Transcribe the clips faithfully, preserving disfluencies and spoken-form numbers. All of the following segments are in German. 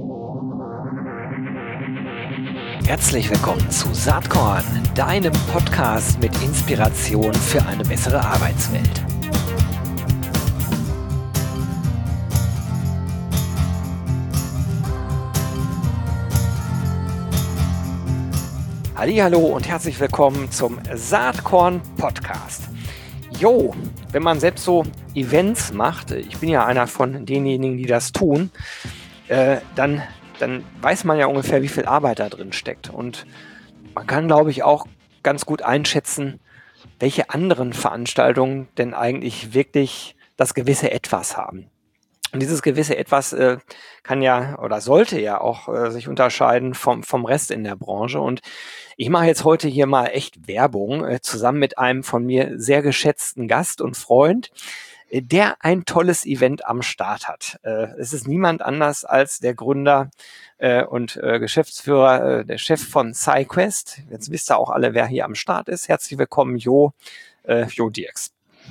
Herzlich willkommen zu Saatkorn, deinem Podcast mit Inspiration für eine bessere Arbeitswelt. Hallihallo und herzlich willkommen zum Saatkorn Podcast. Jo, wenn man selbst so Events macht, ich bin ja einer von denjenigen, die das tun, äh, dann dann weiß man ja ungefähr, wie viel Arbeit da drin steckt. Und man kann, glaube ich, auch ganz gut einschätzen, welche anderen Veranstaltungen denn eigentlich wirklich das gewisse Etwas haben. Und dieses gewisse Etwas äh, kann ja oder sollte ja auch äh, sich unterscheiden vom, vom Rest in der Branche. Und ich mache jetzt heute hier mal echt Werbung, äh, zusammen mit einem von mir sehr geschätzten Gast und Freund, der ein tolles Event am Start hat. Äh, es ist niemand anders als der Gründer äh, und äh, Geschäftsführer, äh, der Chef von SciQuest. Jetzt wisst ihr auch alle, wer hier am Start ist. Herzlich willkommen, Jo, äh, Jo Dirks.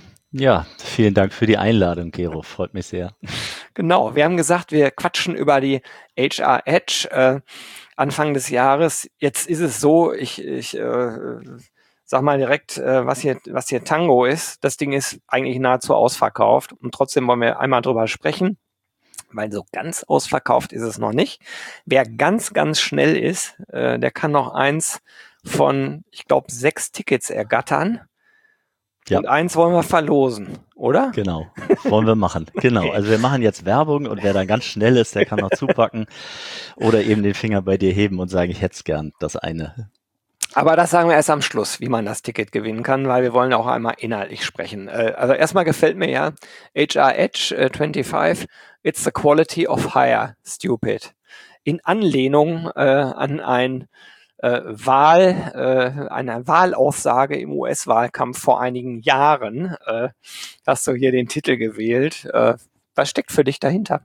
Ja, vielen Dank für die Einladung, Gero. Freut mich sehr. Genau, wir haben gesagt, wir quatschen über die H R Edge äh, Anfang des Jahres. Jetzt ist es so, ich, ich äh, sag mal direkt, äh, was hier, was hier Tango ist. Das Ding ist eigentlich nahezu ausverkauft. Und trotzdem wollen wir einmal drüber sprechen, weil so ganz ausverkauft ist es noch nicht. Wer ganz, ganz schnell ist, äh, der kann noch eins von, ich glaube, sechs Tickets ergattern. Ja. Und eins wollen wir verlosen, oder? Genau, wollen wir machen. Genau, okay. Also wir machen jetzt Werbung und wer dann ganz schnell ist, der kann noch zupacken oder eben den Finger bei dir heben und sagen, ich hätte es gern, das eine. Aber das sagen wir erst am Schluss, wie man das Ticket gewinnen kann, weil wir wollen auch einmal inhaltlich sprechen. Also erstmal gefällt mir ja H R Edge fünfundzwanzig, it's the quality of hire, stupid. In Anlehnung äh, an ein äh, Wahl, äh, eine Wahlaussage im U S-Wahlkampf vor einigen Jahren, äh, hast du hier den Titel gewählt. Äh, was steckt für dich dahinter?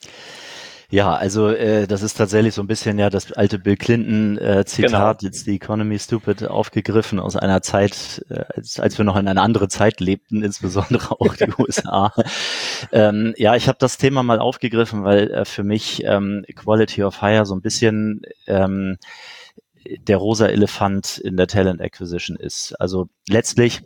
Ja, also äh, das ist tatsächlich so ein bisschen ja das alte Bill Clinton äh, Zitat, genau. Jetzt die Economy Stupid, aufgegriffen aus einer Zeit, äh, als, als wir noch in einer anderen Zeit lebten, insbesondere auch die U S A. ähm, ja, ich habe das Thema mal aufgegriffen, weil äh, für mich ähm, Quality of Hire so ein bisschen ähm, der rosa Elefant in der Talent Acquisition ist. Also letztlich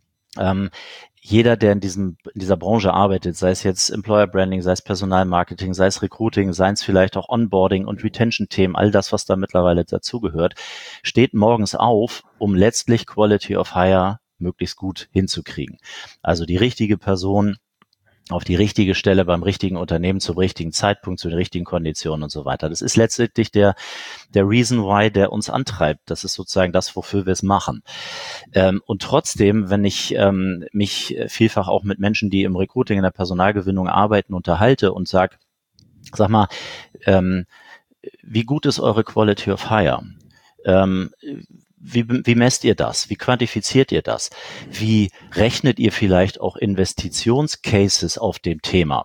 ähm, jeder, der in diesem in dieser Branche arbeitet, sei es jetzt Employer Branding, sei es Personalmarketing, sei es Recruiting, sei es vielleicht auch Onboarding und Retention-Themen, all das, was da mittlerweile dazugehört, steht morgens auf, um letztlich Quality of Hire möglichst gut hinzukriegen. Also die richtige Person auf die richtige Stelle beim richtigen Unternehmen zum richtigen Zeitpunkt, zu den richtigen Konditionen und so weiter. Das ist letztendlich der der Reason why, der uns antreibt. Das ist sozusagen das, wofür wir es machen. Ähm, und trotzdem, wenn ich ähm, mich vielfach auch mit Menschen, die im Recruiting, in der Personalgewinnung arbeiten, unterhalte und sag, sag mal, ähm, wie gut ist eure Quality of Hire? Ähm, Wie, wie messt ihr das? Wie quantifiziert ihr das? Wie rechnet ihr vielleicht auch Investitionscases auf dem Thema?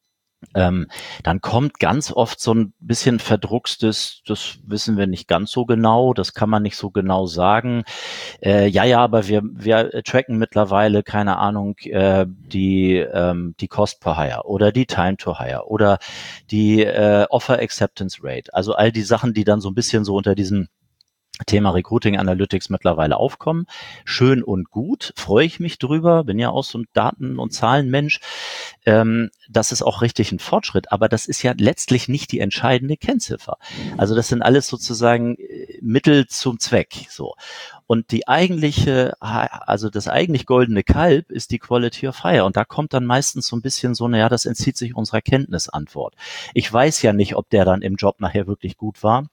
Ähm, dann kommt ganz oft so ein bisschen verdruckstes, das wissen wir nicht ganz so genau, das kann man nicht so genau sagen. Äh, ja, ja, aber wir, wir tracken mittlerweile, keine Ahnung, äh, die, ähm, die Cost per Hire oder die Time to Hire oder die äh, Offer Acceptance Rate. Also all die Sachen, die dann so ein bisschen so unter diesem Thema Recruiting Analytics mittlerweile aufkommen. Schön und gut, freue ich mich drüber, bin ja auch so ein Daten- und Zahlenmensch. Ähm, das ist auch richtig ein Fortschritt, aber das ist ja letztlich nicht die entscheidende Kennziffer. Also das sind alles sozusagen Mittel zum Zweck, so. Und die eigentliche, also das eigentlich goldene Kalb ist die Quality of Hire. Und da kommt dann meistens so ein bisschen so, naja, das entzieht sich unserer Kenntnisantwort. Ich weiß ja nicht, ob der dann im Job nachher wirklich gut war.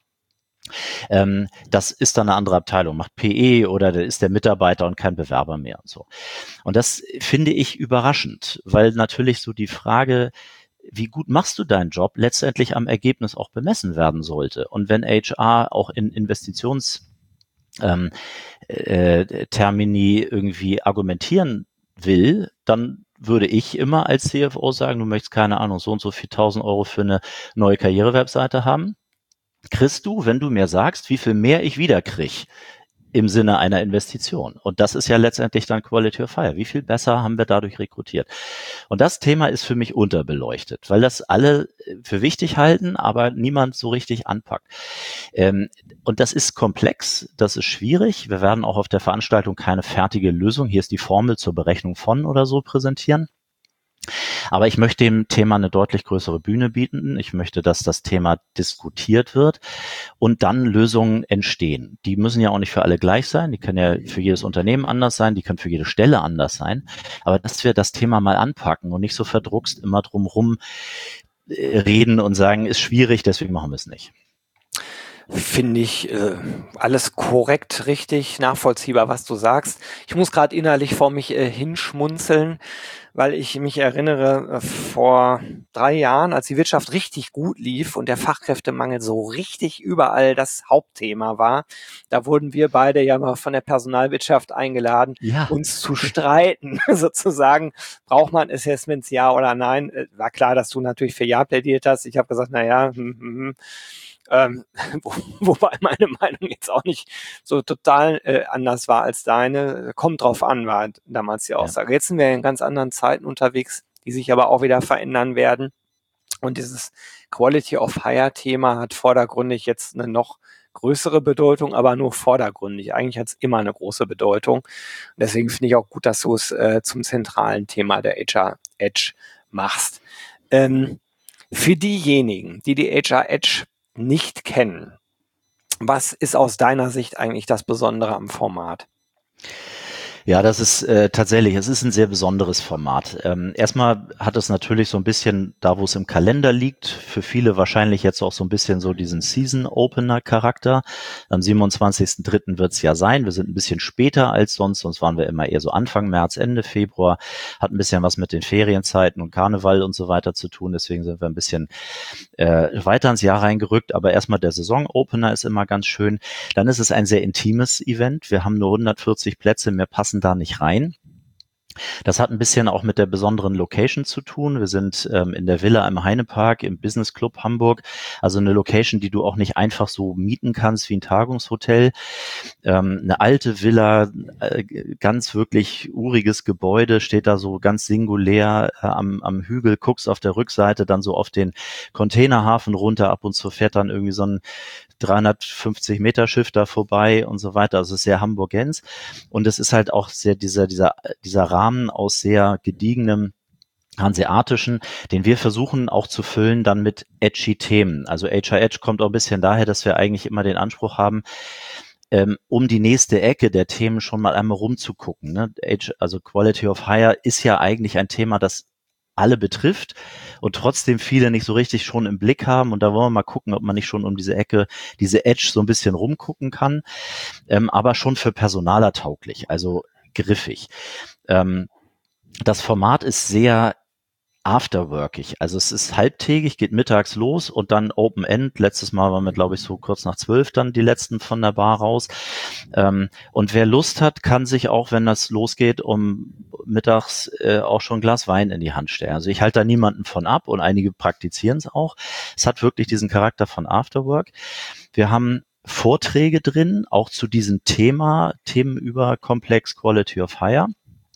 Ähm, das ist dann eine andere Abteilung, macht P E oder der ist der Mitarbeiter und kein Bewerber mehr und so. Und das finde ich überraschend, weil natürlich so die Frage, wie gut machst du deinen Job, letztendlich am Ergebnis auch bemessen werden sollte. Und wenn H R auch in Investitions ähm, äh, Termini irgendwie argumentieren will, dann würde ich immer als C F O sagen, du möchtest keine Ahnung, so und so viel tausend Euro für eine neue Karriere-Webseite haben. Kriegst du, wenn du mir sagst, wie viel mehr ich wieder krieg im Sinne einer Investition. Und das ist ja letztendlich dann Quality of Hire. Wie viel besser haben wir dadurch rekrutiert? Und das Thema ist für mich unterbeleuchtet, weil das alle für wichtig halten, aber niemand so richtig anpackt. Ähm, und das ist komplex, das ist schwierig. Wir werden auch auf der Veranstaltung keine fertige Lösung, hier ist die Formel zur Berechnung von oder so präsentieren. Aber ich möchte dem Thema eine deutlich größere Bühne bieten. Ich möchte, dass das Thema diskutiert wird und dann Lösungen entstehen. Die müssen ja auch nicht für alle gleich sein. Die können ja für jedes Unternehmen anders sein. Die können für jede Stelle anders sein. Aber dass wir das Thema mal anpacken und nicht so verdruckst immer drumherum reden und sagen, ist schwierig, deswegen machen wir es nicht. Finde ich äh, alles korrekt, richtig, nachvollziehbar, was du sagst. Ich muss gerade innerlich vor mich äh, hinschmunzeln, weil ich mich erinnere, äh, vor drei Jahren, als die Wirtschaft richtig gut lief und der Fachkräftemangel so richtig überall das Hauptthema war, da wurden wir beide ja mal von der Personalwirtschaft eingeladen, ja. uns zu streiten, sozusagen, braucht man Assessments, ja oder nein? Äh, war klar, dass du natürlich für Ja plädiert hast. Ich habe gesagt, naja, hm, hm, hm. Ähm, wo, wobei meine Meinung jetzt auch nicht so total äh, anders war als deine. Kommt drauf an, war damals die Aussage. Ja. Jetzt sind wir in ganz anderen Zeiten unterwegs, die sich aber auch wieder verändern werden. Und dieses Quality of Hire Thema hat vordergründig jetzt eine noch größere Bedeutung, aber nur vordergründig. Eigentlich hat es immer eine große Bedeutung. Und deswegen finde ich auch gut, dass du es äh, zum zentralen Thema der H R Edge machst. Ähm, für diejenigen, die die H R Edge nicht kennen, was ist aus deiner Sicht eigentlich das Besondere am Format? Ja, das ist äh, tatsächlich, es ist ein sehr besonderes Format. Ähm, erstmal hat es natürlich so ein bisschen, da wo es im Kalender liegt, für viele wahrscheinlich jetzt auch so ein bisschen so diesen Season-Opener-Charakter. Am siebenundzwanzigsten dritten wird es ja sein. Wir sind ein bisschen später als sonst, sonst waren wir immer eher so Anfang März, Ende Februar. Hat ein bisschen was mit den Ferienzeiten und Karneval und so weiter zu tun. Deswegen sind wir ein bisschen äh, weiter ins Jahr reingerückt. Aber erstmal der Saison-Opener ist immer ganz schön. Dann ist es ein sehr intimes Event. Wir haben nur hundertvierzig Plätze, mehr passen da nicht rein. Das hat ein bisschen auch mit der besonderen Location zu tun. Wir sind ähm, in der Villa im Heinepark im Business Club Hamburg, also eine Location, die du auch nicht einfach so mieten kannst wie ein Tagungshotel. Ähm, eine alte Villa, äh, ganz wirklich uriges Gebäude, steht da so ganz singulär äh, am, am Hügel, guckst auf der Rückseite dann so auf den Containerhafen runter, ab und zu fährt dann irgendwie so ein dreihundertfünfzig Meter Schiff da vorbei und so weiter. Also sehr Hamburgenz. Und es ist halt auch sehr dieser, dieser, dieser Rahmen aus sehr gediegenem Hanseatischen, den wir versuchen auch zu füllen dann mit edgy Themen. Also H R Edge kommt auch ein bisschen daher, dass wir eigentlich immer den Anspruch haben, ähm, um die nächste Ecke der Themen schon mal einmal rumzugucken. Ne? Also Quality of Hire ist ja eigentlich ein Thema, das alle betrifft und trotzdem viele nicht so richtig schon im Blick haben. Und da wollen wir mal gucken, ob man nicht schon um diese Ecke, diese Edge so ein bisschen rumgucken kann, ähm, aber schon für Personaler tauglich, also griffig. Ähm, das Format ist sehr afterworkig, also es ist halbtägig, geht mittags los und dann Open End. Letztes Mal waren wir, glaube ich, so kurz nach zwölf dann die letzten von der Bar raus. Ähm, und wer Lust hat, kann sich auch, wenn das losgeht, um mittags äh, auch schon ein Glas Wein in die Hand stellen. Also ich halte da niemanden von ab und einige praktizieren es auch. Es hat wirklich diesen Charakter von Afterwork. Wir haben Vorträge drin, auch zu diesem Thema, Themen über Complex Quality of Hire.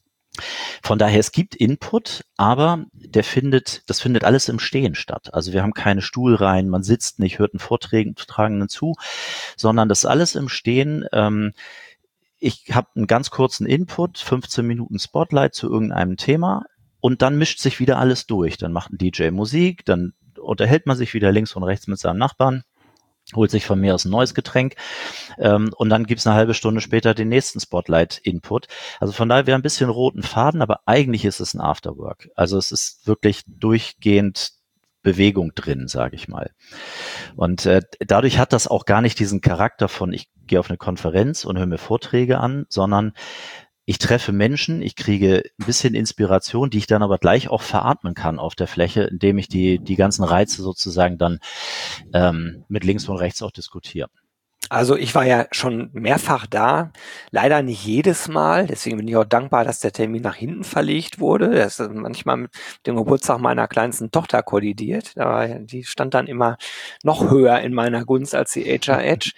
Von daher, es gibt Input, aber der findet, das findet alles im Stehen statt. Also wir haben keine Stuhlreihen, man sitzt nicht, hört einen Vortragenden zu, sondern das ist alles im Stehen. Ähm, ich habe einen ganz kurzen Input, fünfzehn Minuten Spotlight zu irgendeinem Thema und dann mischt sich wieder alles durch. Dann macht ein D J Musik, dann unterhält man sich wieder links und rechts mit seinem Nachbarn, holt sich von mir aus ein neues Getränk ähm, und dann gibt's eine halbe Stunde später den nächsten Spotlight-Input. Also von daher wäre ein bisschen roten Faden, aber eigentlich ist es ein Afterwork. Also es ist wirklich durchgehend Bewegung drin, sage ich mal. Und äh, dadurch hat das auch gar nicht diesen Charakter von, ich gehe auf eine Konferenz und höre mir Vorträge an, sondern ich treffe Menschen, ich kriege ein bisschen Inspiration, die ich dann aber gleich auch veratmen kann auf der Fläche, indem ich die die ganzen Reize sozusagen dann ähm, mit links und rechts auch diskutiere. Also ich war ja schon mehrfach da, leider nicht jedes Mal, deswegen bin ich auch dankbar, dass der Termin nach hinten verlegt wurde. Das ist manchmal mit dem Geburtstag meiner kleinsten Tochter kollidiert, aber die stand dann immer noch höher in meiner Gunst als die H R Edge.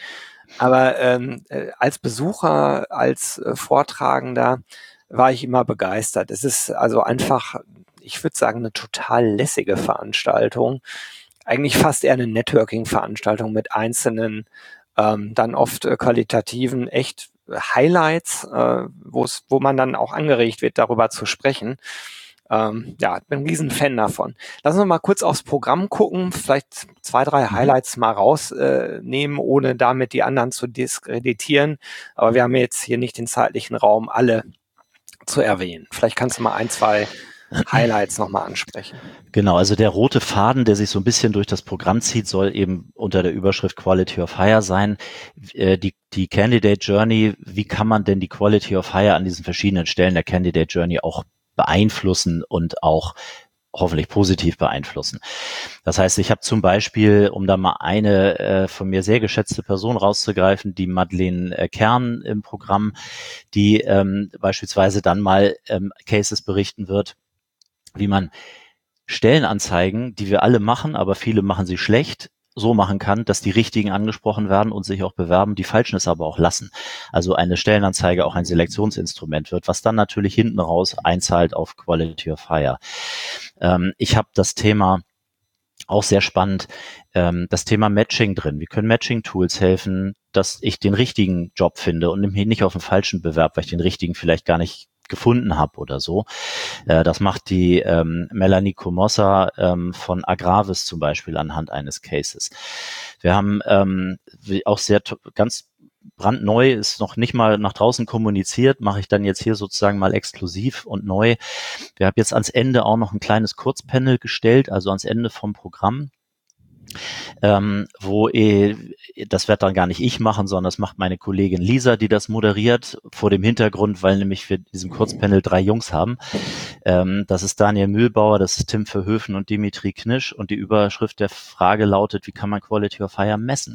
Aber ähm, äh, als Besucher, als äh, Vortragender war ich immer begeistert. Es ist also einfach, ich würde sagen, eine total lässige Veranstaltung. Eigentlich fast eher eine Networking-Veranstaltung mit einzelnen, ähm, dann oft äh, qualitativen, echt Highlights, äh, wo es, wo man dann auch angeregt wird, darüber zu sprechen. Ähm, ja, bin ein riesen Fan davon. Lass uns mal kurz aufs Programm gucken, vielleicht zwei, drei Mhm. Highlights mal rausnehmen, äh, ohne damit die anderen zu diskreditieren. Aber wir haben jetzt hier nicht den zeitlichen Raum, alle zu erwähnen. Vielleicht kannst du mal ein, zwei Highlights nochmal ansprechen. Genau, also der rote Faden, der sich so ein bisschen durch das Programm zieht, soll eben unter der Überschrift Quality of Hire sein. Äh, die, die Candidate Journey, wie kann man denn die Quality of Hire an diesen verschiedenen Stellen der Candidate Journey auch beeinflussen und auch hoffentlich positiv beeinflussen. Das heißt, ich habe zum Beispiel, um da mal eine äh, von mir sehr geschätzte Person rauszugreifen, die Madeleine äh, Kern im Programm, die ähm, beispielsweise dann mal ähm, Cases berichten wird, wie man Stellenanzeigen, die wir alle machen, aber viele machen sie schlecht, so machen kann, dass die Richtigen angesprochen werden und sich auch bewerben, die Falschen es aber auch lassen. Also eine Stellenanzeige auch ein Selektionsinstrument wird, was dann natürlich hinten raus einzahlt auf Quality of Hire. Ähm, ich habe das Thema auch sehr spannend, ähm, das Thema Matching drin. Wie können Matching-Tools helfen, dass ich den richtigen Job finde und mich nicht auf den falschen bewerbe, weil ich den richtigen vielleicht gar nicht gefunden habe oder so. Äh, das macht die ähm, Melanie Comossa ähm, von Agravis zum Beispiel anhand eines Cases. Wir haben ähm, auch sehr ganz brandneu, ist noch nicht mal nach draußen kommuniziert, mache ich dann jetzt hier sozusagen mal exklusiv und neu. Wir haben jetzt ans Ende auch noch ein kleines Kurzpanel gestellt, also ans Ende vom Programm. Ähm, wo eh, das wird dann gar nicht ich machen, sondern das macht meine Kollegin Lisa, die das moderiert, vor dem Hintergrund, weil nämlich wir diesem Kurzpanel drei Jungs haben. Ähm, das ist Daniel Mühlbauer, das ist Tim Verhöfen und Dimitri Knisch und die Überschrift der Frage lautet, wie kann man Quality of Hire messen?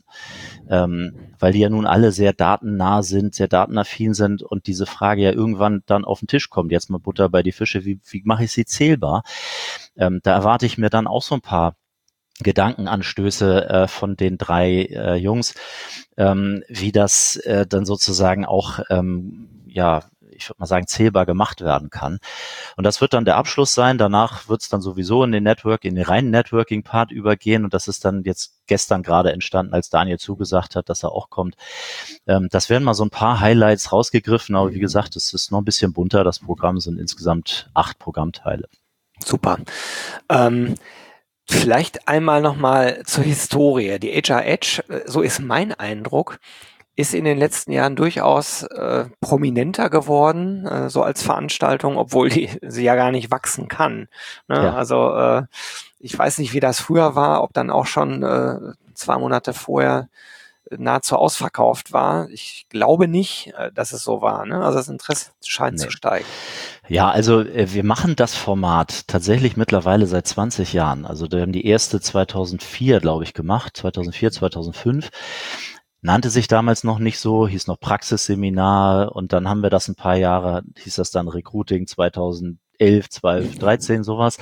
Ähm, weil die ja nun alle sehr datennah sind, sehr datenaffin sind und diese Frage ja irgendwann dann auf den Tisch kommt. Jetzt mal Butter bei die Fische, wie, wie mache ich sie zählbar? Ähm, da erwarte ich mir dann auch so ein paar Gedankenanstöße äh, von den drei äh, Jungs, ähm, wie das äh, dann sozusagen auch, ähm, ja, ich würde mal sagen, zählbar gemacht werden kann. Und das wird dann der Abschluss sein. Danach wird es dann sowieso in den Network, in den reinen Networking-Part übergehen. Und das ist dann jetzt gestern gerade entstanden, als Daniel zugesagt hat, dass er auch kommt. Ähm, das werden mal so ein paar Highlights rausgegriffen. Aber wie gesagt, es ist noch ein bisschen bunter. Das Programm sind insgesamt acht Programmteile. Super. Ähm, Vielleicht einmal nochmal zur Historie. Die H R Edge, so ist mein Eindruck, ist in den letzten Jahren durchaus äh, prominenter geworden, äh, so als Veranstaltung, obwohl die sie ja gar nicht wachsen kann. Ne? Ja. Also äh, ich weiß nicht, wie das früher war, ob dann auch schon äh, zwei Monate vorher nahezu ausverkauft war. Ich glaube nicht, dass es so war. Ne? Also das Interesse scheint nee. zu steigen. Ja, also äh, wir machen das Format tatsächlich mittlerweile seit zwanzig Jahren. Also wir haben die erste zweitausendvier, glaube ich, gemacht, zweitausendvier, zweitausendfünf. Nannte sich damals noch nicht so, hieß noch Praxisseminar und dann haben wir das ein paar Jahre, hieß das dann Recruiting zweitausendelf, zwölf, dreizehn, sowas.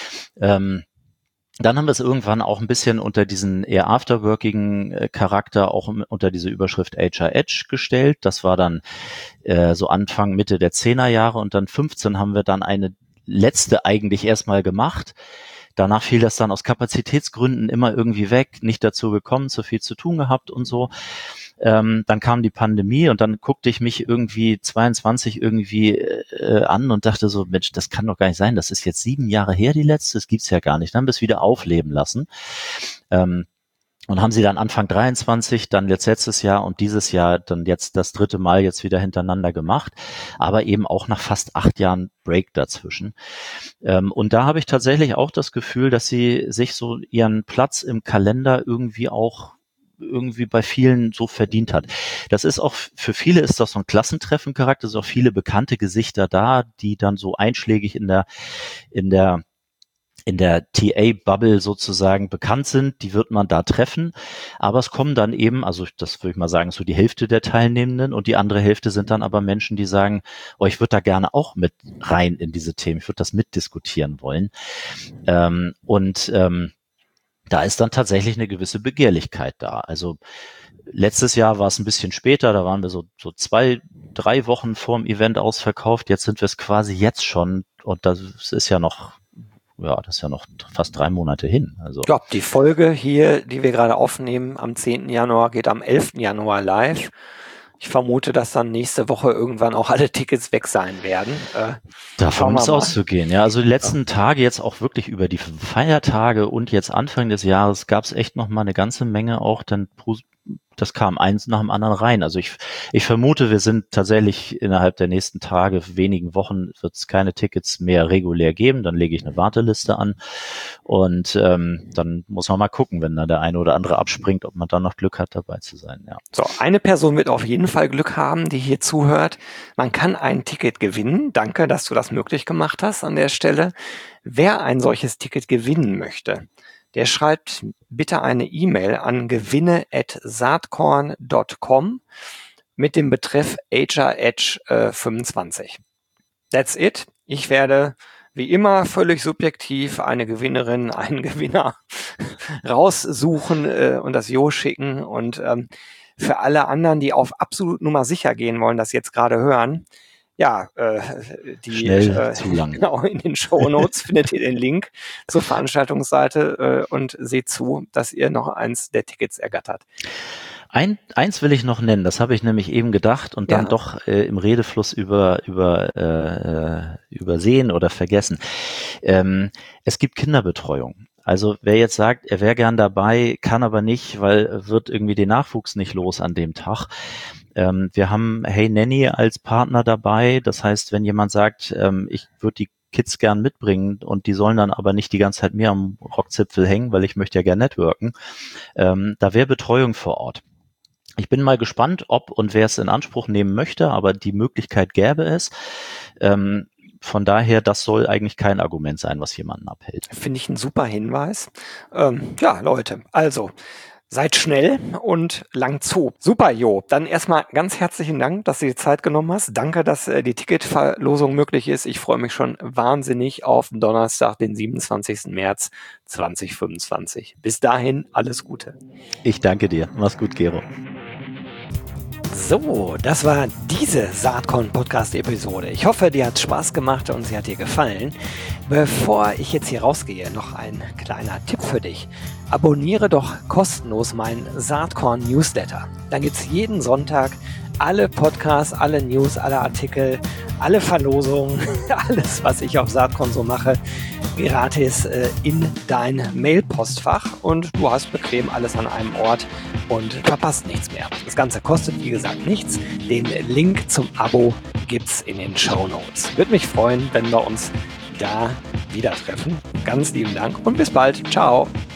Ähm, Dann haben wir es irgendwann auch ein bisschen unter diesen eher afterworkigen Charakter, auch unter diese Überschrift H R Edge gestellt. Das war dann äh, so Anfang, Mitte der Zehnerjahre und dann fünfzehn haben wir dann eine letzte eigentlich erstmal gemacht. Danach fiel das dann aus Kapazitätsgründen immer irgendwie weg, nicht dazu gekommen, zu viel zu tun gehabt und so. Ähm, dann kam die Pandemie und dann guckte ich mich irgendwie zweiundzwanzig irgendwie äh, an und dachte so, Mensch, das kann doch gar nicht sein. Das ist jetzt sieben Jahre her, die letzte, das gibt's ja gar nicht. Dann haben wir es wieder aufleben lassen. Ähm, und haben sie dann Anfang dreiundzwanzig, dann jetzt letztes Jahr und dieses Jahr dann jetzt das dritte Mal jetzt wieder hintereinander gemacht, aber eben auch nach fast acht Jahren Break dazwischen. Ähm, und da habe ich tatsächlich auch das Gefühl, dass sie sich so ihren Platz im Kalender irgendwie auch irgendwie bei vielen so verdient hat. Das ist auch, für viele ist das so ein Klassentreffen-Charakter, es sind auch viele bekannte Gesichter da, die dann so einschlägig in der, in der, in der T A-Bubble sozusagen bekannt sind, die wird man da treffen, aber es kommen dann eben, also das würde ich mal sagen, so die Hälfte der Teilnehmenden und die andere Hälfte sind dann aber Menschen, die sagen, oh, ich würde da gerne auch mit rein in diese Themen, ich würde das mitdiskutieren wollen. Ähm, und ähm, da ist dann tatsächlich eine gewisse Begehrlichkeit da. Also letztes Jahr war es ein bisschen später, da waren wir so, so zwei, drei Wochen vorm Event ausverkauft. Jetzt sind wir es quasi jetzt schon und das ist ja noch, ja, das ist ja noch fast drei Monate hin. Also ja, die Folge hier, die wir gerade aufnehmen, am zehnten Januar, geht am elften Januar live. Ich vermute, dass dann nächste Woche irgendwann auch alle Tickets weg sein werden. Äh, Davon ist auszugehen, ja. Also die letzten ja. Tage jetzt auch wirklich über die Feiertage und jetzt Anfang des Jahres gab es echt noch mal eine ganze Menge auch dann das kam eins nach dem anderen rein. Also ich, ich vermute, wir sind tatsächlich innerhalb der nächsten Tage, wenigen Wochen, wird es keine Tickets mehr regulär geben. Dann lege ich eine Warteliste an und ähm, dann muss man mal gucken, wenn da der eine oder andere abspringt, ob man dann noch Glück hat, dabei zu sein. Ja. So, eine Person wird auf jeden Fall Glück haben, die hier zuhört. Man kann ein Ticket gewinnen. Danke, dass du das möglich gemacht hast an der Stelle. Wer ein solches Ticket gewinnen möchte, der schreibt bitte eine E-Mail an gewinne at saatkorn dot com mit dem Betreff H R Edge äh, fünfundzwanzig. That's it. Ich werde wie immer völlig subjektiv eine Gewinnerin, einen Gewinner raussuchen äh, und das Jo schicken. Und ähm, für alle anderen, die auf absolut Nummer sicher gehen wollen, das jetzt gerade hören, ja, äh, die Schnell äh, zu lang. Genau, in den Shownotes findet ihr den Link zur Veranstaltungsseite äh, und seht zu, dass ihr noch eins der Tickets ergattert. Ein, eins will ich noch nennen, das habe ich nämlich eben gedacht und dann ja. doch äh, im Redefluss über, über, äh, übersehen oder vergessen. Ähm, es gibt Kinderbetreuung. Also wer jetzt sagt, er wäre gern dabei, kann aber nicht, weil wird irgendwie den Nachwuchs nicht los an dem Tag. Ähm, wir haben Hey Nanny als Partner dabei. Das heißt, wenn jemand sagt, ähm, ich würde die Kids gern mitbringen und die sollen dann aber nicht die ganze Zeit mir am Rockzipfel hängen, weil ich möchte ja gern networken, ähm, da wäre Betreuung vor Ort. Ich bin mal gespannt, ob und wer es in Anspruch nehmen möchte, aber die Möglichkeit gäbe es. Ähm, von daher, das soll eigentlich kein Argument sein, was jemanden abhält. Finde ich ein super Hinweis. Ähm, ja, Leute, also seid schnell und lang zu. Super, Jo. Dann erstmal ganz herzlichen Dank, dass du dir Zeit genommen hast. Danke, dass äh, die Ticketverlosung möglich ist. Ich freue mich schon wahnsinnig auf Donnerstag, den siebenundzwanzigsten März zweitausendfünfundzwanzig. Bis dahin, alles Gute. Ich danke dir. Mach's gut, Gero. So, das war diese Saatkorn-Podcast-Episode. Ich hoffe, dir hat Spaß gemacht und sie hat dir gefallen. Bevor ich jetzt hier rausgehe, noch ein kleiner Tipp für dich. Abonniere doch kostenlos meinen Saatkorn-Newsletter. Dann gibt es jeden Sonntag alle Podcasts, alle News, alle Artikel, alle Verlosungen, alles, was ich auf Saatkorn so mache, gratis äh, in dein Mailpostfach und du hast bequem alles an einem Ort und verpasst nichts mehr. Das Ganze kostet, wie gesagt, nichts. Den Link zum Abo gibt's in den Shownotes. Würde mich freuen, wenn wir uns da wieder treffen. Ganz lieben Dank und bis bald. Ciao.